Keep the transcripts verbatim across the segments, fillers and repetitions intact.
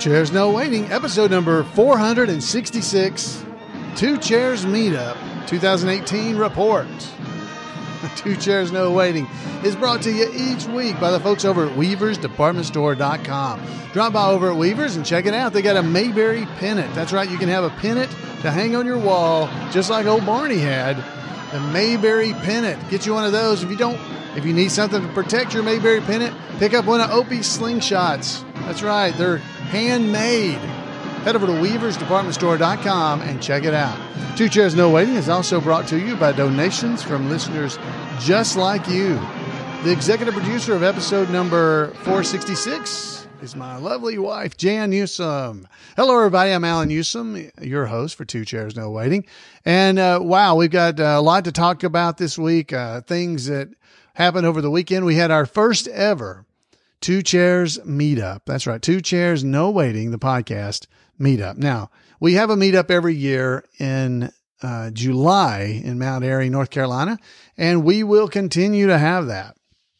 Chairs No Waiting, episode number four hundred sixty-six, Two Chairs Meetup, twenty eighteen report. Two Chairs No Waiting is brought to you each week by the folks over at Weavers Department Store dot com. Drop by over at Weavers and check it out. They got a Mayberry pennant. That's right, you can have a pennant to hang on your wall, just like old Barney had. The Mayberry pennant. Get you one of those. If you don't, if you need something to protect your Mayberry pennant, pick up one of Opie's slingshots. That's right, they're handmade. Head over to Weavers Department Store dot com and check it out. Two Chairs No Waiting is also brought to you by donations from listeners just like you. The executive producer of episode number four sixty-six is my lovely wife, Jan Newsom. Hello, everybody. I'm Alan Newsom, your host for Two Chairs No Waiting. And uh, wow, we've got uh, a lot to talk about this week, uh, things that happened over the weekend. We had our first ever Two Chairs Meetup. That's right, Two Chairs No Waiting, the podcast meetup. Now, we have a meetup every year in uh, July in Mount Airy, North Carolina, and we will continue to have that.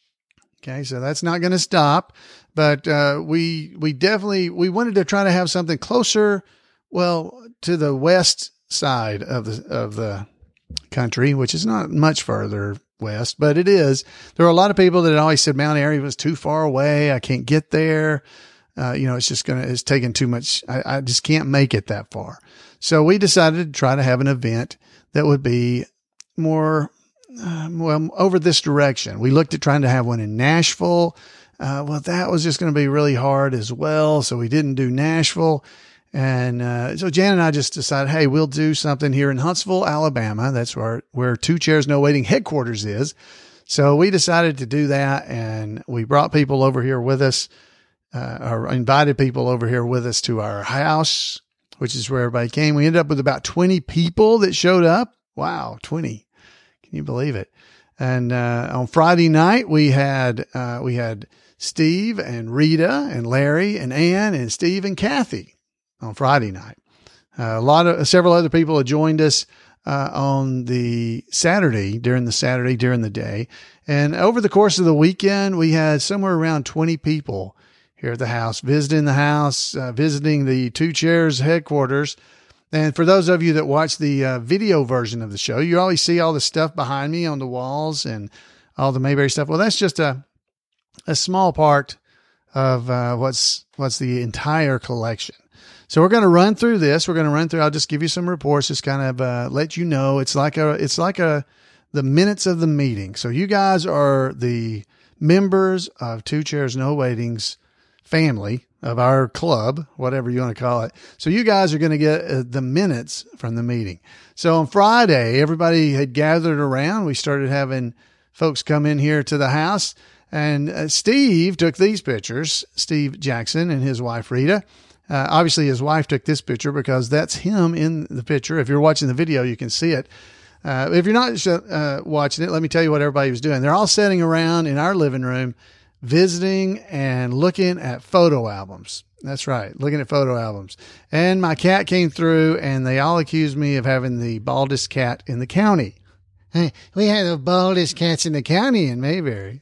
Okay, so that's not going to stop, but uh, we we definitely we wanted to try to have something closer, well, to the west side of the of the country, which is not much further west, but it is. There are a lot of people that always said Mount Airy was too far away. I can't get there. Uh, you know, it's just going to, it's taking too much. I, I just can't make it that far. So we decided to try to have an event that would be more, uh, well, over this direction. We looked at trying to have one in Nashville. Uh, well, that was just going to be really hard as well. So we didn't do Nashville. And, uh, so Jan and I just decided, hey, we'll do something here in Huntsville, Alabama. That's where, where Two Chairs No Waiting headquarters is. So we decided to do that. And we brought people over here with us. Uh, or invited people over here with us to our house, which is where everybody came. We ended up with about twenty people that showed up. Wow, twenty. Can you believe it? And, uh, on Friday night, we had, uh, we had Steve and Rita and Larry and Ann and Steve and Kathy on Friday night. Uh, a lot of, several other people had joined us, uh, on the Saturday, during the Saturday, during the day. And over the course of the weekend, we had somewhere around twenty people here at the house, visiting the house, uh, visiting the Two Chairs headquarters. And for those of you that watch the uh, video version of the show, you always see all the stuff behind me on the walls and all the Mayberry stuff. Well, that's just a a small part of uh, what's what's the entire collection. So we're going to run through this. We're going to run through. I'll just give you some reports, just kind of uh, let you know. It's like a it's like a the minutes of the meeting. So you guys are the members of Two Chairs No Waiting's family, of our club, whatever you want to call it. So you guys are going to get uh, the minutes from the meeting. So on Friday, everybody had gathered around. We started having folks come in here to the house, and uh, Steve took these pictures, Steve Jackson and his wife, Rita. Uh, obviously his wife took this picture because that's him in the picture. If you're watching the video, you can see it. Uh, if you're not uh, watching it, let me tell you what everybody was doing. They're all sitting around in our living room, visiting and looking at photo albums. That's right, looking at photo albums. And my cat came through, and they all accused me of having the baldest cat in the county. Hey, we had the baldest cats in the county in Mayberry.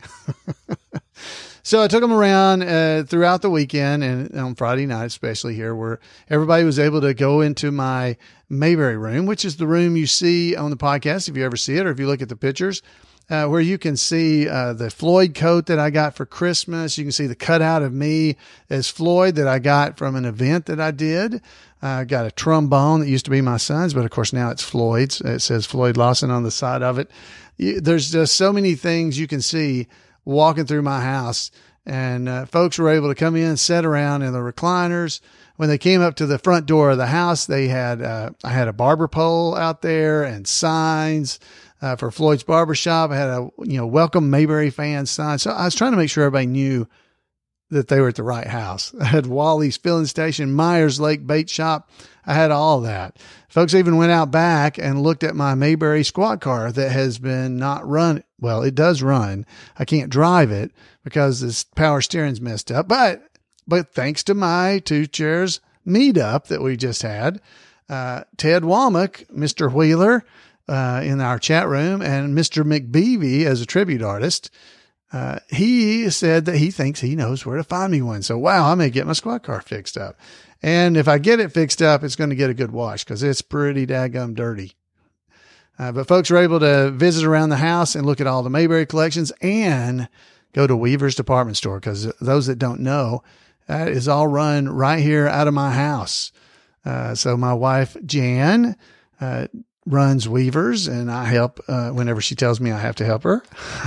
So I took them around uh, throughout the weekend, and on Friday night especially here, where everybody was able to go into my Mayberry room, which is the room you see on the podcast if you ever see it, or if you look at the pictures. Uh, where you can see uh, the Floyd coat that I got for Christmas. You can see the cutout of me as Floyd that I got from an event that I did. I uh, got a trombone that used to be my son's, but of course now it's Floyd's. It says Floyd Lawson on the side of it. You, there's just so many things you can see walking through my house. And uh, folks were able to come in, sit around in the recliners. When they came up to the front door of the house, they had uh, I had a barber pole out there and signs. Uh, for Floyd's Barbershop. I had a, you know, welcome Mayberry fans sign. So I was trying to make sure everybody knew that they were at the right house. I had Wally's Filling Station, Myers Lake Bait Shop. I had all that. Folks even went out back and looked at my Mayberry squad car that has been not run. Well, it does run. I can't drive it because this power steering's messed up. But, but thanks to my Two Chairs meetup that we just had, uh, Ted Womack, Mister Wheeler, Uh, in our chat room, and Mister McBeevy as a tribute artist. Uh, he said that he thinks he knows where to find me one. So, wow, I may get my squad car fixed up. And if I get it fixed up, it's going to get a good wash because it's pretty daggum dirty. Uh, but folks are able to visit around the house and look at all the Mayberry collections and go to Weaver's Department Store, because those that don't know, that is all run right here out of my house. Uh, so my wife, Jan, uh, runs Weaver's, and I help uh, whenever she tells me I have to help her.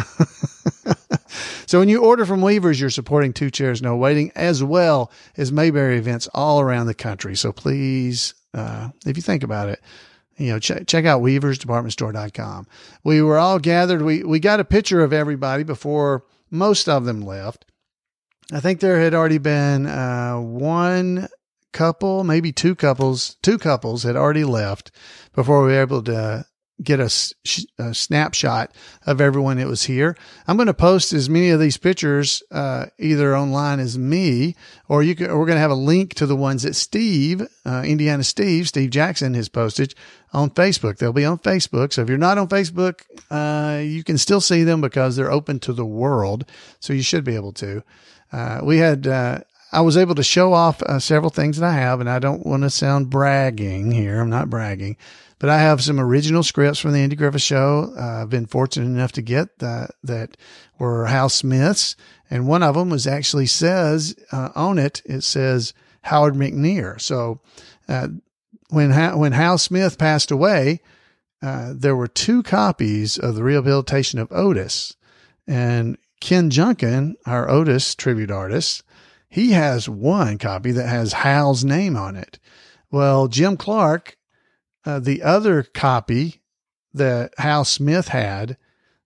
So when you order from Weaver's, you're supporting Two Chairs No Waiting, as well as Mayberry events all around the country. So please, uh, if you think about it, you know, ch- check out weavers department store dot com. We were all gathered. We, we got a picture of everybody before most of them left. I think there had already been, uh, one couple, maybe two couples, two couples had already left before we were able to get a, a snapshot of everyone that was here. I'm going to post as many of these pictures, uh, either online as me, or you can, or we're going to have a link to the ones that Steve, uh, Indiana Steve, Steve Jackson has posted on Facebook. They'll be on Facebook. So if you're not on Facebook, uh, you can still see them because they're open to the world. So you should be able to. Uh, we had, uh, I was able to show off uh, several things that I have, and I don't want to sound bragging here. I'm not bragging, but I have some original scripts from the Andy Griffith Show. Uh, I've been fortunate enough to get that, that were Hal Smith's. And one of them was actually says, uh, on it, it says Howard McNear. So, uh, when, ha- when Hal Smith passed away, uh, there were two copies of the rehabilitation of Otis, and Ken Junkin, our Otis tribute artist, he has one copy that has Hal's name on it. Well, Jim Clark, uh, the other copy that Hal Smith had,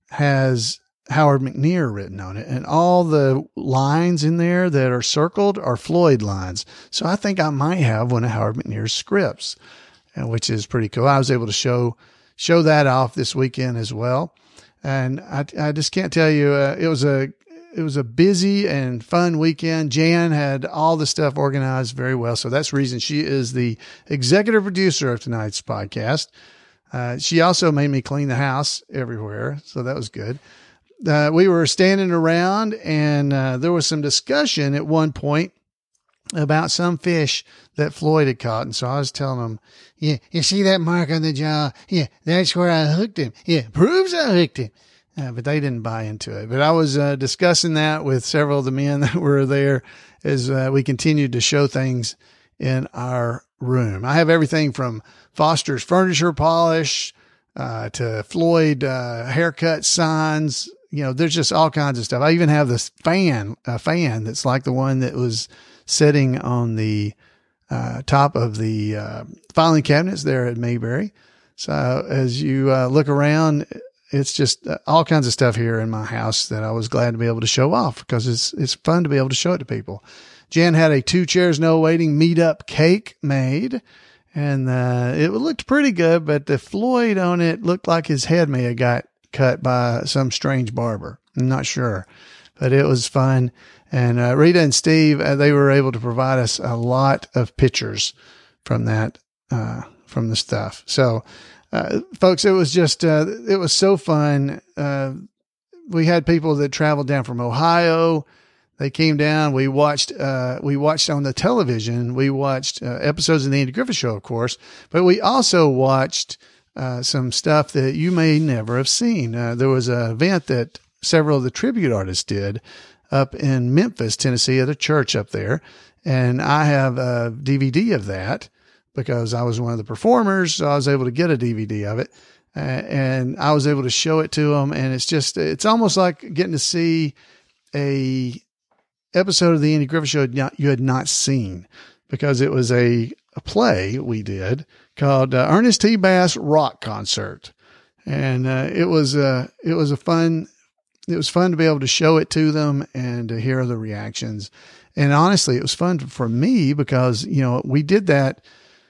has Howard McNear written on it. And all the lines in there that are circled are Floyd lines. So I think I might have one of Howard McNear's scripts, which is pretty cool. I was able to show, show that off this weekend as well. And I, I just can't tell you, uh, it was a, It was a busy and fun weekend. Jan had all the stuff organized very well. So that's the reason she is the executive producer of tonight's podcast. Uh, she also made me clean the house everywhere. So that was good. Uh, we were standing around, and uh, there was some discussion at one point about some fish that Floyd had caught. And so I was telling him, yeah, you see that mark on the jaw? Yeah, that's where I hooked him. Yeah, proves I hooked him. Uh, but they didn't buy into it. But I was uh, discussing that with several of the men that were there as uh, we continued to show things in our room. I have everything from Foster's furniture polish uh, to Floyd uh, haircut signs. You know, there's just all kinds of stuff. I even have this fan, a fan that's like the one that was sitting on the uh, top of the uh, filing cabinets there at Mayberry. So as you uh, look around, it's just all kinds of stuff here in my house that I was glad to be able to show off because it's, it's fun to be able to show it to people. Jan had a Two Chairs No Waiting meetup cake made, and, uh, it looked pretty good, but the Floyd on it looked like his head may have got cut by some strange barber. I'm not sure, but it was fun. And, uh, Rita and Steve, uh, they were able to provide us a lot of pictures from that, uh, from the stuff. So, Uh, folks, it was just, uh, it was so fun. Uh, we had people that traveled down from Ohio. They came down. We watched, uh, we watched on the television. We watched, uh, episodes of the Andy Griffith Show, of course, but we also watched, uh, some stuff that you may never have seen. Uh, there was an event that several of the tribute artists did up in Memphis, Tennessee, at a church up there. And I have a D V D of that, because I was one of the performers, so I was able to get a D V D of it, uh, and I was able to show it to them. And it's just, it's almost like getting to see a episode of the Andy Griffith Show you had not seen, because it was a, a play we did called uh, Ernest T. Bass Rock Concert. And uh, it was, uh, it was a fun, it was fun to be able to show it to them and to hear the reactions. And honestly, it was fun for me because, you know, we did that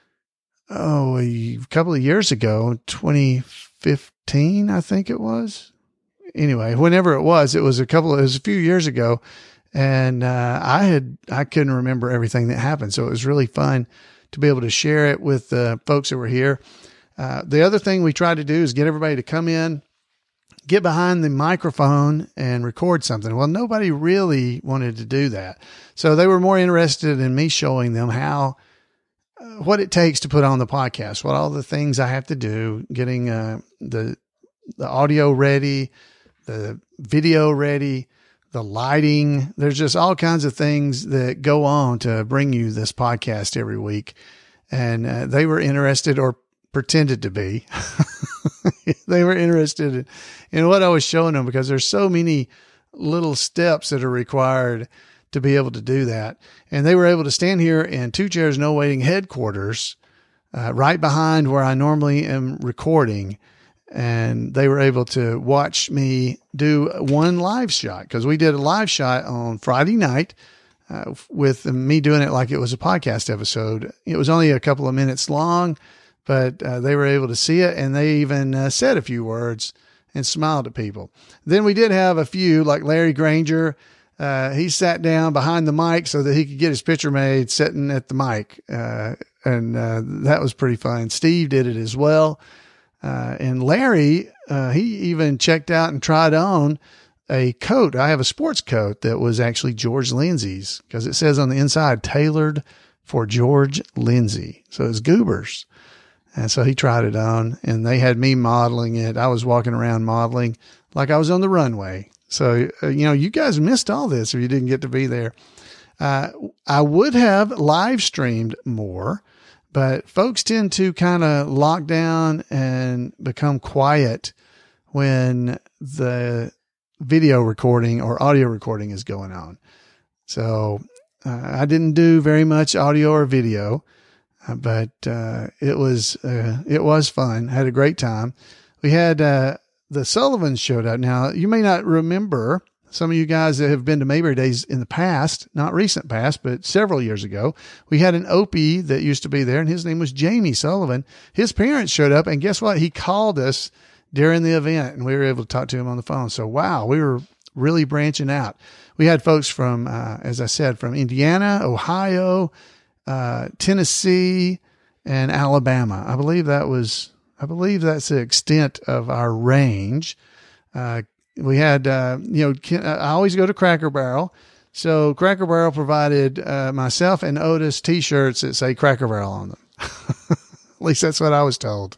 Oh, a couple of years ago, twenty fifteen, I think it was. Anyway, whenever it was, it was a couple of, it was a few years ago. And, uh, I had, I couldn't remember everything that happened. So it was really fun to be able to share it with the folks that were here. Uh, the other thing we tried to do is get everybody to come in, get behind the microphone and record something. Well, nobody really wanted to do that. So they were more interested in me showing them how, uh, what it takes to put on the podcast, what all the things I have to do, getting uh, the, the audio ready, the video ready, the lighting. There's just all kinds of things that go on to bring you this podcast every week. And uh, they were interested, or pretended to be. They were interested in, in what I was showing them, because there's so many little steps that are required to be able to do that. And they were able to stand here in Two Chairs No Waiting headquarters, uh, right behind where I normally am recording. And they were able to watch me do one live shot, because we did a live shot on Friday night uh, with me doing it like it was a podcast episode. It was only a couple of minutes long, but uh, they were able to see it, and they even uh, said a few words and smiled at people. Then we did have a few, like Larry Granger. Uh, he sat down behind the mic so that he could get his picture made sitting at the mic. Uh, and uh, that was pretty fun. Steve did it as well. Uh, and Larry, uh, he even checked out and tried on a coat. I have a sports coat that was actually George Lindsey's, because it says on the inside, tailored for George Lindsey. So it's Goobers. And so he tried it on, and they had me modeling it. I was walking around modeling like I was on the runway. So, uh, you know, you guys missed all this if you didn't get to be there. Uh, I would have live streamed more, but folks tend to kind of lock down and become quiet when the video recording or audio recording is going on. So uh, I didn't do very much audio or video, uh, but uh, it was uh, it was fun. Had a great time. We had uh, the Sullivans showed up. Now, you may not remember, some of you guys that have been to Mayberry Days in the past, not recent past, but several years ago, we had an Opie that used to be there, and his name was Jamie Sullivan. His parents showed up, and guess what? He called us during the event, and we were able to talk to him on the phone. So, wow, we were really branching out. We had folks from, uh, as I said, from Indiana, Ohio, uh, Tennessee, and Alabama. I believe that was, I believe that's the extent of our range. Uh, We had, uh, you know, I always go to Cracker Barrel. So Cracker Barrel provided uh, myself and Otis t-shirts that say Cracker Barrel on them. At least that's what I was told.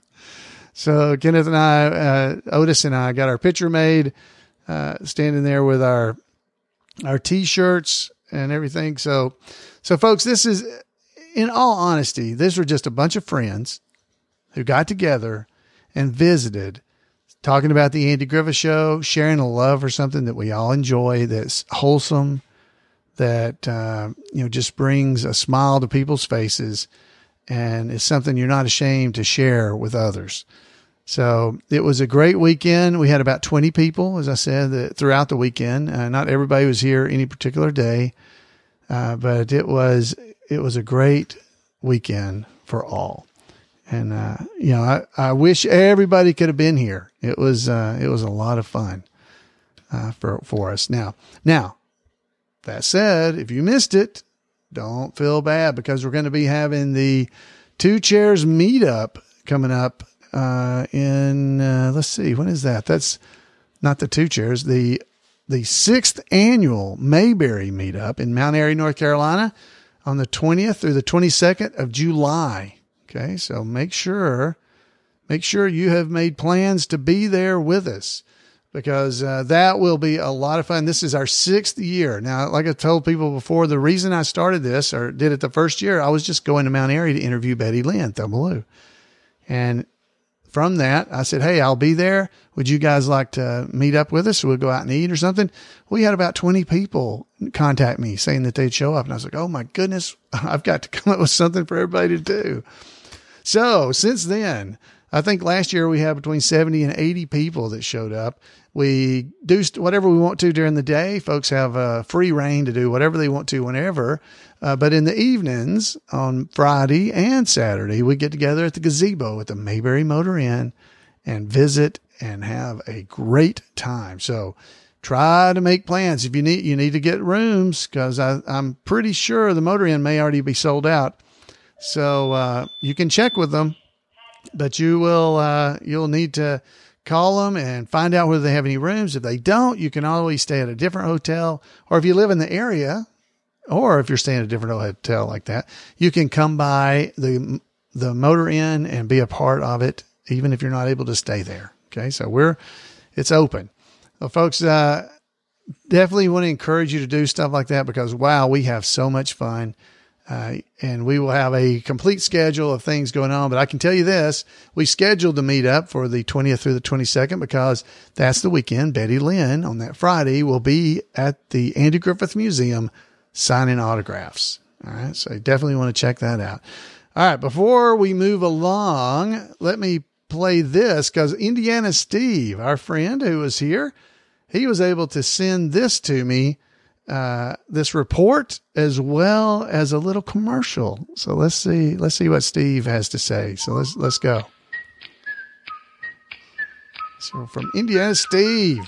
So Kenneth and I, uh, Otis and I got our picture made, uh, standing there with our, our t-shirts and everything. So, so folks, this is, in all honesty, these were just a bunch of friends who got together and visited, talking about the Andy Griffith Show, sharing a love for something that we all enjoy, that's wholesome, that, uh, you know, just brings a smile to people's faces, and it's something you're not ashamed to share with others. So it was a great weekend. We had about twenty people, as I said, that throughout the weekend. Uh, not everybody was here any particular day, uh, but it was, it was a great weekend for all. And, uh, you know, I, I wish everybody could have been here. It was, uh, it was a lot of fun, uh, for, for us. Now, now that said, if you missed it, don't feel bad, because we're going to be having the Two Chairs meetup coming up, uh, in, uh, let's see, when is that? That's not the Two Chairs, the, the sixth annual Mayberry meetup in Mount Airy, North Carolina, on the twentieth through the twenty-second of July. Okay, so make sure, make sure you have made plans to be there with us, because uh, that will be a lot of fun. This is our sixth year. Now, like I told people before, the reason I started this, or did it the first year, I was just going to Mount Airy to interview Betty Lynn Thumaloo. And from that, I said, hey, I'll be there. Would you guys like to meet up with us? We'll go out and eat or something. We had about twenty people contact me saying that they'd show up. And I was like, oh my goodness, I've got to come up with something for everybody to do. So since then, I think last year we had between seventy and eighty people that showed up. We do whatever we want to during the day. Folks have uh, free reign to do whatever they want to whenever. Uh, but in the evenings on Friday and Saturday, we get together at the gazebo at the Mayberry Motor Inn and visit and have a great time. So try to make plans. If you need, you need to get rooms, because I'm pretty sure the Motor Inn may already be sold out. So uh, you can check with them, but you will uh, you'll need to call them and find out whether they have any rooms. If they don't, you can always stay at a different hotel, or if you live in the area, or if you're staying at a different hotel like that, you can come by the, the Motor Inn and be a part of it, even if you're not able to stay there. Okay. So we're, it's open. Well, folks, uh, definitely want to encourage you to do stuff like that because, wow, we have so much fun. Uh, and we will have a complete schedule of things going on. But I can tell you this, we scheduled the meetup for the twentieth through the twenty-second because that's the weekend. Betty Lynn on that Friday will be at the Andy Griffith Museum signing autographs. All right. So you definitely want to check that out. All right. Before we move along, let me play this because Indiana Steve, our friend who was here, he was able to send this to me. Uh, this report as well as a little commercial. So let's see, let's see what Steve has to say. So let's, let's go. So from Indiana, Steve.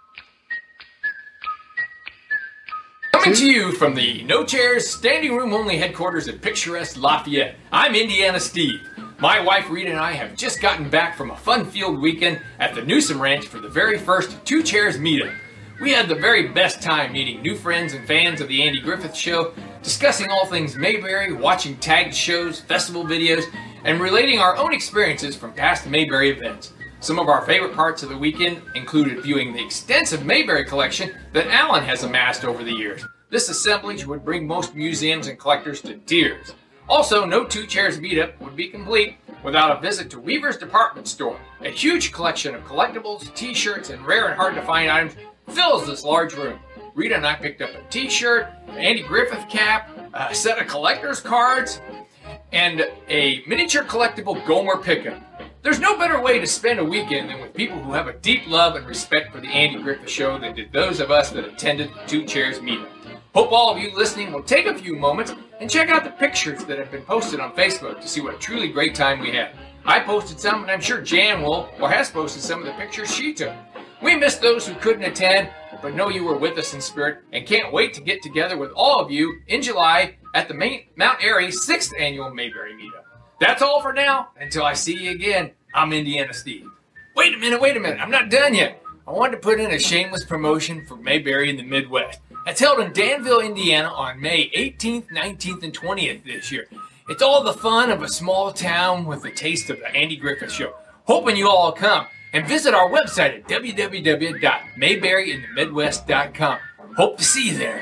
Coming to you from the No Chairs Standing Room Only headquarters at picturesque Lafayette, I'm Indiana Steve. My wife Rita and I have just gotten back from a fun-filled weekend at the Newsom Ranch for the very first Two Chairs meetup. We had the very best time meeting new friends and fans of the Andy Griffith Show, discussing all things Mayberry, watching tagged shows, festival videos, and relating our own experiences from past Mayberry events. Some of our favorite parts of the weekend included viewing the extensive Mayberry collection that Alan has amassed over the years. This assemblage would bring most museums and collectors to tears. Also, no Two Chairs meetup would be complete without a visit to Weaver's Department Store. A huge collection of collectibles, t-shirts, and rare and hard-to-find items fills this large room. Rita and I picked up a t-shirt, an Andy Griffith cap, a set of collector's cards, and a miniature collectible Gomer pickup. There's no better way to spend a weekend than with people who have a deep love and respect for the Andy Griffith Show than did those of us that attended the Two Chairs meetup. Hope all of you listening will take a few moments and check out the pictures that have been posted on Facebook to see what a truly great time we had. I posted some, and I'm sure Jan will or has posted some of the pictures she took. We missed those who couldn't attend, but know you were with us in spirit and can't wait to get together with all of you in July at the Main, Mount Airy sixth Annual Mayberry Meetup. That's all for now. Until I see you again, I'm Indiana Steve. Wait a minute, wait a minute. I'm not done yet. I wanted to put in a shameless promotion for Mayberry in the Midwest. It's held in Danville, Indiana on May eighteenth, nineteenth, and twentieth this year. It's all the fun of a small town with a taste of the Andy Griffith Show. Hoping you all come. And visit our website at w w w dot mayberry in the midwest dot com. Hope to see you there.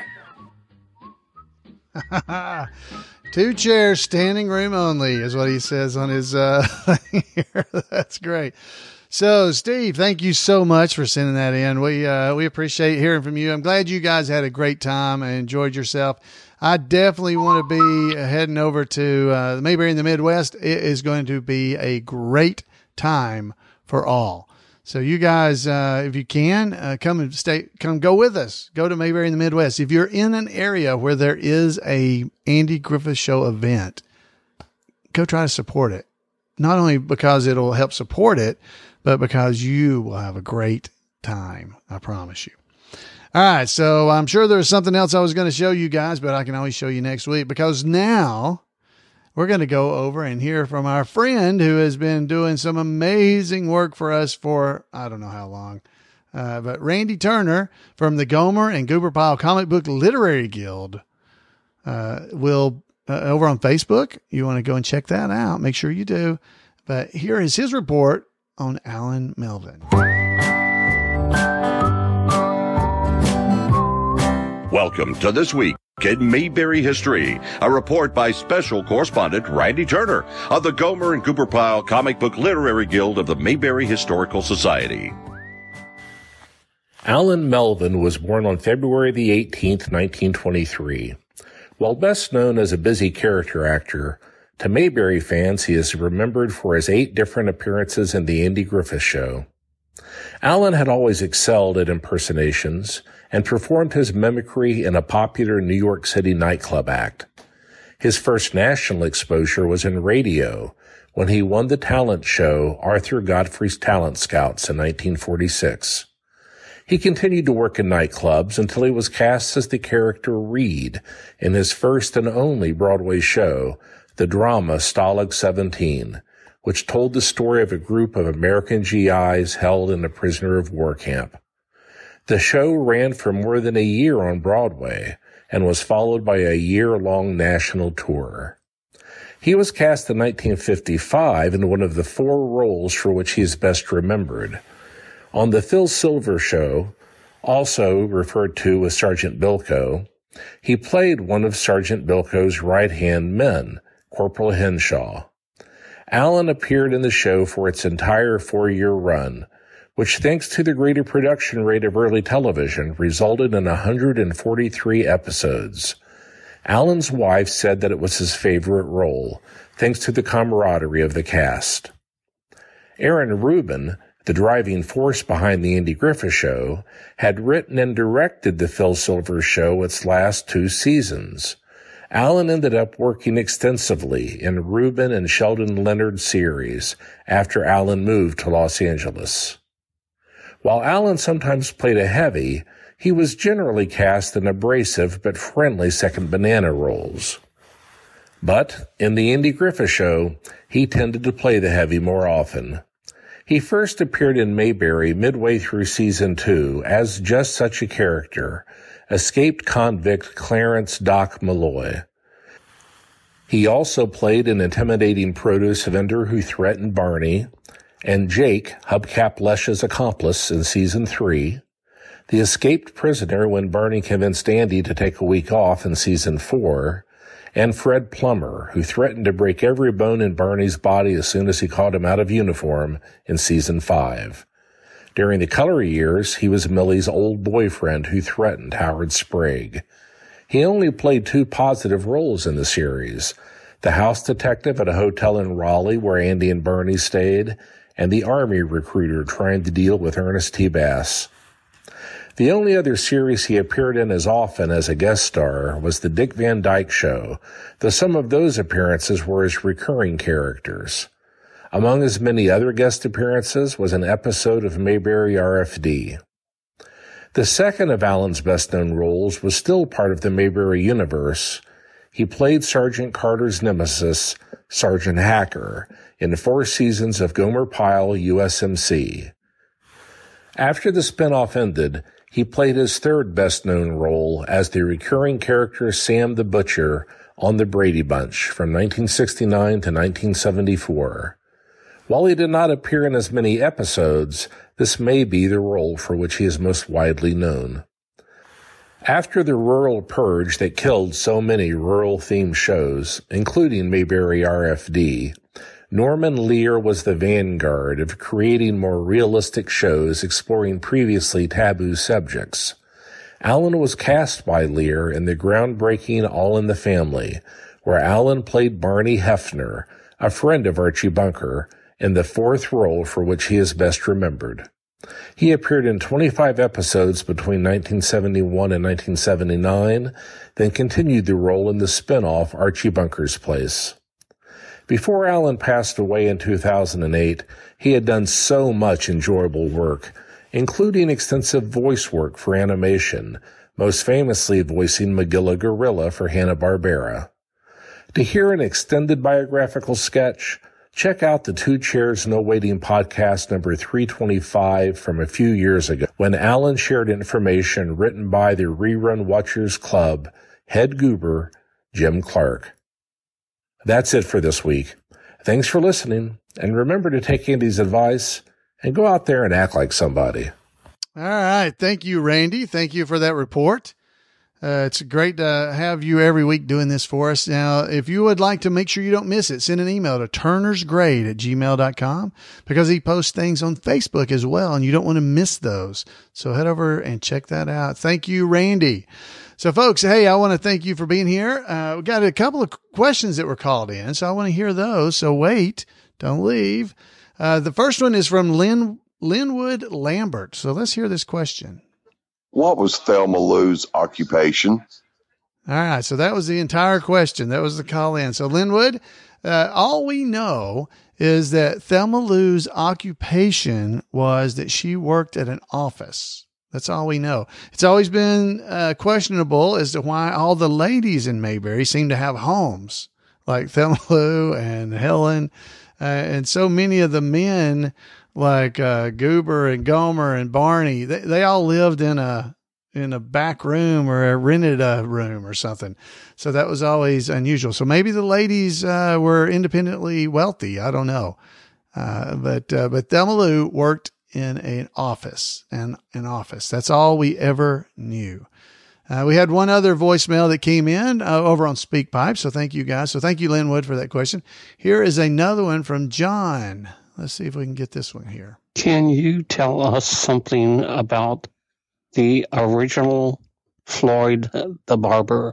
Two chairs, standing room only is what he says on his uh here. That's great. So Steve, thank you so much for sending that in. We uh we appreciate hearing from you. I'm glad you guys had a great time and enjoyed yourself. I definitely want to be heading over to uh the Mayberry in the Midwest. It is going to be a great time for all. So you guys, uh, if you can, uh, come and stay, come go with us. Go to Mayberry in the Midwest. If you're in an area where there is a Andy Griffith Show event, go try to support it. Not only because it'll help support it, but because you will have a great time. I promise you. All right. So I'm sure there's something else I was going to show you guys, but I can always show you next week because now we're going to go over and hear from our friend who has been doing some amazing work for us for, I don't know how long, uh, but Randy Turner from the Gomer and Goober Pile Comic Book Literary Guild uh, will, uh, over on Facebook, you want to go and check that out. Make sure you do. But here is his report on Alan Melvin. Welcome to This Week in Mayberry History, a report by special correspondent Randy Turner of the Gomer and Goober Pile Comic Book Literary Guild of the Mayberry Historical Society. Alan Melvin was born on February the eighteenth, nineteen twenty-three. While best known as a busy character actor, to Mayberry fans he is remembered for his eight different appearances in the Andy Griffith Show. Alan had always excelled at impersonations and performed his mimicry in a popular New York City nightclub act. His first national exposure was in radio when he won the talent show Arthur Godfrey's Talent Scouts in nineteen forty-six. He continued to work in nightclubs until he was cast as the character Reed in his first and only Broadway show, the drama Stalag seventeen, which told the story of a group of American G Is held in a prisoner of war camp. The show ran for more than a year on Broadway and was followed by a year-long national tour. He was cast in nineteen fifty-five in one of the four roles for which he is best remembered. On The Phil Silver Show, also referred to as Sergeant Bilko, he played one of Sergeant Bilko's right-hand men, Corporal Henshaw. Allen appeared in the show for its entire four-year run, which, thanks to the greater production rate of early television, resulted in one hundred forty-three episodes. Allen's wife said that it was his favorite role, thanks to the camaraderie of the cast. Aaron Rubin, the driving force behind The Andy Griffith Show, had written and directed The Phil Silver Show its last two seasons. Allen ended up working extensively in Rubin and Sheldon Leonard's series after Allen moved to Los Angeles. While Allen sometimes played a heavy, he was generally cast in abrasive but friendly second banana roles. But in The Andy Griffith Show, he tended to play the heavy more often. He first appeared in Mayberry midway through season two as just such a character, escaped convict Clarence Doc Malloy. He also played an intimidating produce vendor who threatened Barney, and Jake, Hubcap Lesh's accomplice in season three, the escaped prisoner when Barney convinced Andy to take a week off in season four, and Fred Plummer, who threatened to break every bone in Barney's body as soon as he caught him out of uniform in season five. During the color years, he was Millie's old boyfriend who threatened Howard Sprague. He only played two positive roles in the series, the house detective at a hotel in Raleigh where Andy and Barney stayed, and the Army recruiter trying to deal with Ernest T. Bass. The only other series he appeared in as often as a guest star was The Dick Van Dyke Show, though some of those appearances were as recurring characters. Among his many other guest appearances was an episode of Mayberry R F D. The second of Allen's best-known roles was still part of the Mayberry universe. He played Sergeant Carter's nemesis, Sergeant Hacker, in four seasons of Gomer Pyle U S M C. After the spinoff ended, he played his third best-known role as the recurring character Sam the Butcher on The Brady Bunch from nineteen sixty-nine to nineteen seventy-four. While he did not appear in as many episodes, this may be the role for which he is most widely known. After the rural purge that killed so many rural-themed shows, including Mayberry R F D, Norman Lear was the vanguard of creating more realistic shows exploring previously taboo subjects. Allen was cast by Lear in the groundbreaking All in the Family, where Allen played Barney Hefner, a friend of Archie Bunker, in the fourth role for which he is best remembered. He appeared in twenty-five episodes between nineteen seventy-one and nineteen seventy-nine, then continued the role in the spin-off Archie Bunker's Place. Before Allen passed away in two thousand eight, he had done so much enjoyable work, including extensive voice work for animation, most famously voicing Magilla Gorilla for Hanna-Barbera. To hear an extended biographical sketch, check out the Two Chairs No Waiting podcast number three twenty-five from a few years ago, when Allen shared information written by the Rerun Watchers Club head goober, Jim Clark. That's it for this week. Thanks for listening, and remember to take Andy's advice and go out there and act like somebody. All right. Thank you, Randy. Thank you for that report. Uh, it's great to have you every week doing this for us. Now, if you would like to make sure you don't miss it, send an email to turnersgrade at gmail dot com, because he posts things on Facebook as well, and you don't want to miss those. So head over and check that out. Thank you, Randy. So, folks, hey, I want to thank you for being here. Uh, we got a couple of questions that were called in, so I want to hear those. So wait, don't leave. Uh, the first one is from Lynn, Linwood Lambert. So let's hear this question. What was Thelma Lou's occupation? All right. So that was the entire question. That was the call in. So Linwood, uh, all we know is that Thelma Lou's occupation was that she worked at an office. That's all we know. It's always been uh, questionable as to why all the ladies in Mayberry seem to have homes, like Thelma Lou and Helen. Uh, and so many of the men, like uh, Goober and Gomer and Barney, they, they all lived in a in a back room or rented a room or something. So that was always unusual. So maybe the ladies uh, were independently wealthy. I don't know. Uh, but uh, but Thelma Lou worked in an office, and an office. That's all we ever knew. Uh, we had one other voicemail that came in uh, over on SpeakPipe. So thank you guys. So thank you, Linwood, for that question. Here is another one from John. Let's see if we can get this one here. Can you tell us something about the original Floyd the Barber?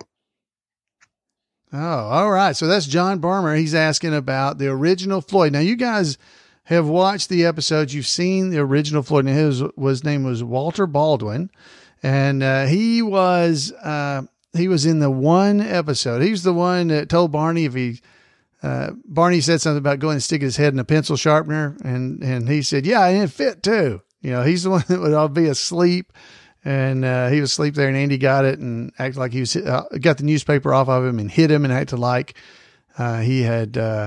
Oh, all right. So that's John Barmer. He's asking about the original Floyd. Now, you guys have watched the episodes. You've seen the original Floyd. Now, his, his name was Walter Baldwin. And uh, he was uh, he was in the one episode. He was the one that told Barney if he uh, Barney said something about going and sticking his head in a pencil sharpener, and and he said, "Yeah, and it fit too." You know, he's the one that would all be asleep, and uh, he was asleep there, and Andy got it and acted like he was uh, got the newspaper off of him and hit him and acted like uh, he had uh,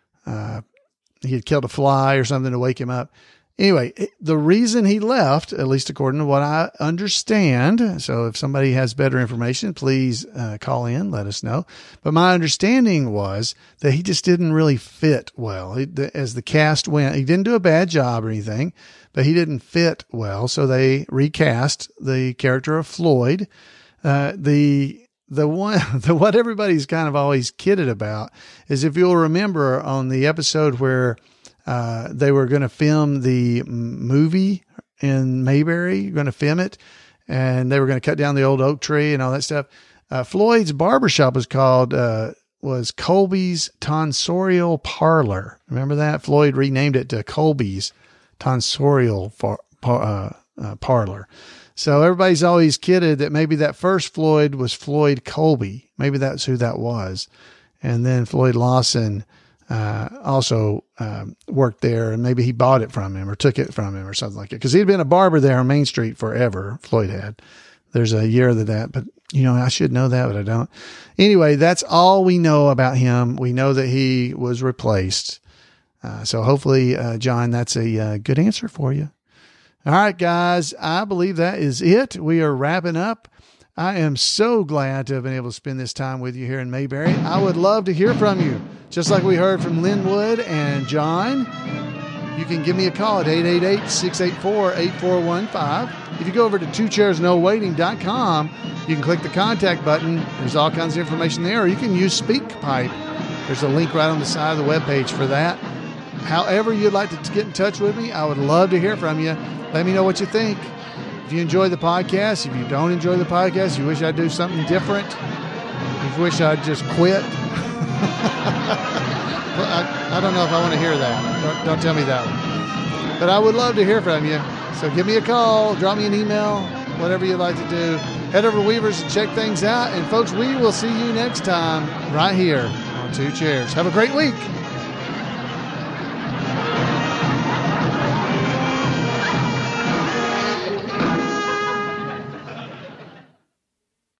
uh, he had killed a fly or something to wake him up. Anyway, the reason he left, at least according to what I understand, so if somebody has better information, please uh, call in, let us know. But my understanding was that he just didn't really fit well. He, the, as the cast went, he didn't do a bad job or anything, but he didn't fit well. So they recast the character of Floyd. Uh, the the one, the what everybody's kind of always kidded about is, if you'll remember on the episode where Uh, they were going to film the movie in Mayberry, going to film it, and they were going to cut down the old oak tree and all that stuff. Uh, Floyd's barbershop was called, uh, was Colby's Tonsorial Parlor. Remember that? Floyd renamed it to Colby's Tonsorial Par- Par- uh, uh, Parlor. So everybody's always kidded that maybe that first Floyd was Floyd Colby. Maybe that's who that was. And then Floyd Lawson Uh, also um, worked there, and maybe he bought it from him or took it from him or something like that. Because he'd been a barber there on Main Street forever. Floyd had. There's a year of that, but you know, I should know that, but I don't. Anyway, that's all we know about him. We know that he was replaced. Uh, so hopefully, uh, John, that's a uh, good answer for you. All right, guys, I believe that is it. We are wrapping up. I am so glad to have been able to spend this time with you here in Mayberry. I would love to hear from you. Just like we heard from Linwood and John, you can give me a call at eight eight eight, six eight four, eight four one five. If you go over to two chairs no waiting dot com, you can click the contact button. There's all kinds of information there. Or you can use SpeakPipe. There's a link right on the side of the webpage for that. However you'd like to get in touch with me, I would love to hear from you. Let me know what you think. If you enjoy the podcast, if you don't enjoy the podcast, you wish I'd do something different, you wish I'd just quit. I, I don't know if I want to hear that. Don't, don't tell me that one. But I would love to hear from you. So give me a call, drop me an email, whatever you'd like to do. Head over to Weavers and check things out. And folks, we will see you next time right here on Two Chairs. Have a great week.